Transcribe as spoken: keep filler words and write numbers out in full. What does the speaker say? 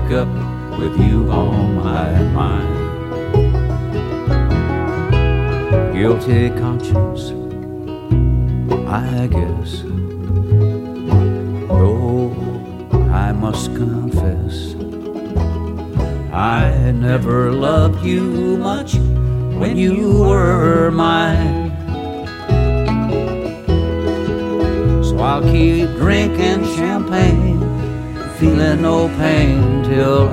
wake up with you on my mind. Guilty conscience, I guess, though I must confess I never loved you much when you were mine. So I'll keep drinking champagne, feeling no pain till